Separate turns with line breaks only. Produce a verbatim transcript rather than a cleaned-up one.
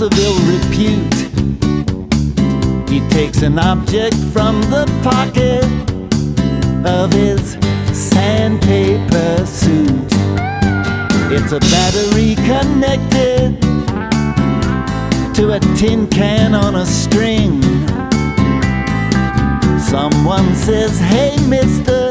of ill repute. He takes an object from the pocket of his sandpaper suit. It's a battery connected to a tin can on a string. Someone says, "Hey, mister,